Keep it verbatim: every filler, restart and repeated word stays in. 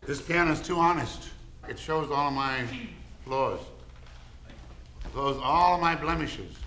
This piano's too honest. It shows all of my flaws. It shows all of my blemishes.